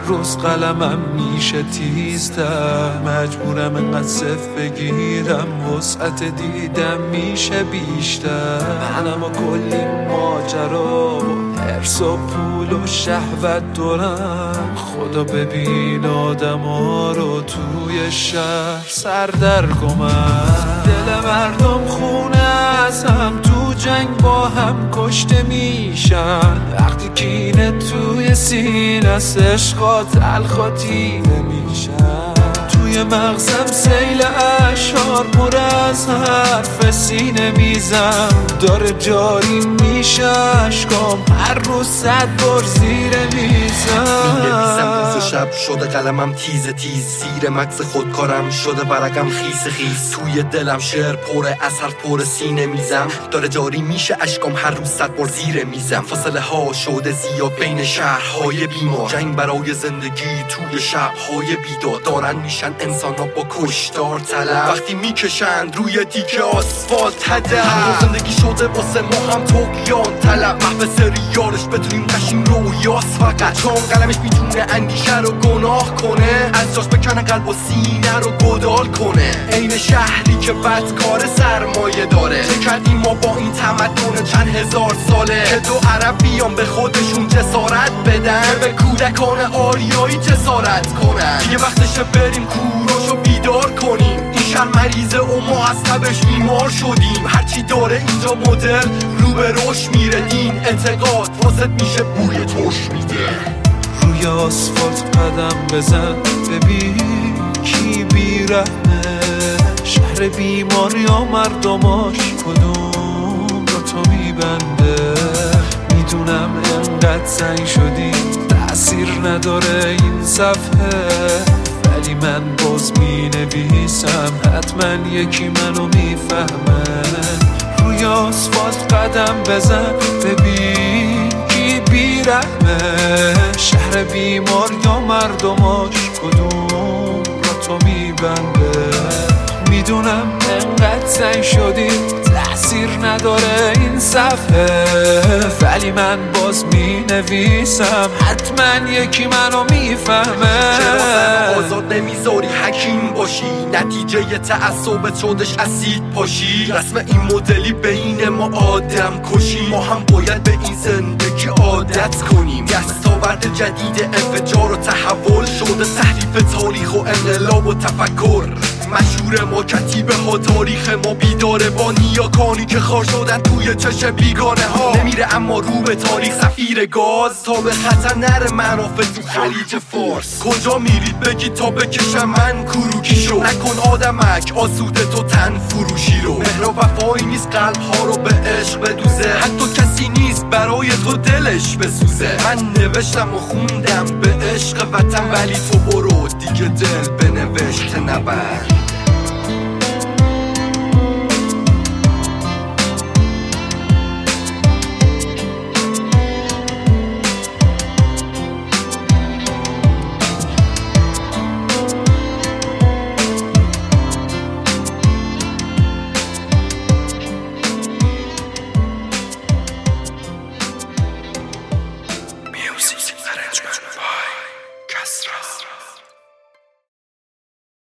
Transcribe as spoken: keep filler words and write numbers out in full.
روز قلمم میشه تیزتر، مجبورم انقدر صف بگیرم وسعت دیدم میشه بیشتر. منم و کلی ماجرا و حرص و پول و شهوت دارم، خدا ببین آدم ها رو توی شهر سردرگمم. دل مردم خونه از هم تو جنگ با هم کشته میشن، وقتی کینه توی سینه است عشقا تلخا تیره میشن. توی مغزم سیل اشعار پر از حرف سینه میزم، داره جاری میشه اشکام هر روز صد بار زیر میزم. مینویسم روز و شب شده قلمم تیز تیز، زیر مغز خودکارم شده ورقم خیس خیس. توی دلم شعر پره از حرف پر سینه میزم، داره جاری میشه اشکام هر روز صد بار زیر میزم. فاصله ها شده زیاد بین شهرهای بیمار، جنگ برای زندگی توی شبهای بیدار. دارن میشن انسان ها با کشتار طلب، وقتی میکشند روی دیگه آسفالت هدف. زندگی شده واسه ما هم طغیان طلب، محو سریالش بتونیم نشیم رویاست فقط. چون قلمش میتونه اندیشه رو گناه کنه، از جاش بکنه قلب و سینه رو گدال کنه. عین شهری که بدکار سرمایه داره، چه کردیم ما با این تمدن چند هزار ساله که دو عرب بیان به خودشون جسارت بدن، به کودکان آریایی جسارت کنن. دیگه وقتشه بریم کوروشو بیدار کنیم، این شهر مریضه و ما از تبش بیمار شدیم. هرچی داره اینجا مدل رو به رشد میره، دین اعتقاد واسط میشه بوی ترش میده. روی آسفالت قدم بزن ببین کی بیرحمه، شهر بیمار یا مردماش کدوم رو تو میبنده. میدونم انقدر سنگ شدی تأثیر نداره این صفحه، ولی من باز می نویسم حتما یکی منو میفهمه. روی آسفالت قدم بزن ببین کی بیرحمه، شهر بیمار یا مردماش کدوم را تو میبنده. میدونم انقدر سنگ شدی تأثیر نداره این صفحه، ولی من باز می نویسم حتما یکی منو میفهمه. چرا آزاد نمیذاری حکیم باشی، نتیجه تعصبت شدش اسید پاشی. رسم این مدلی بین ما آدم کشی، ما هم باید به این زندگی عادت کنیم. دستاورد جدید انفجار و تحول شده تحریف تاریخ و انقلاب و تفکر. مشهور ما کتیبه ها تاریخ ما بیداره، با نیاکانی که خار شدن توی چشم بیگانه ها. نمیره اما رو به تاریخ سفیر گاز، تا به خطر نره منافع تو خلیج فارس. کجا میرید بگید تا بکشم من کروکیشو، نکن آدمک آسوده تو تن فروشی رو. مهر و وفایی نیست قلب ها رو به عشق بدوزه، حتی کسی نیست برای تو دلش بسوزه. من نوشتم و خوندم به عشق وطن، ولی تو برو دیگه دل به نوشت نبر.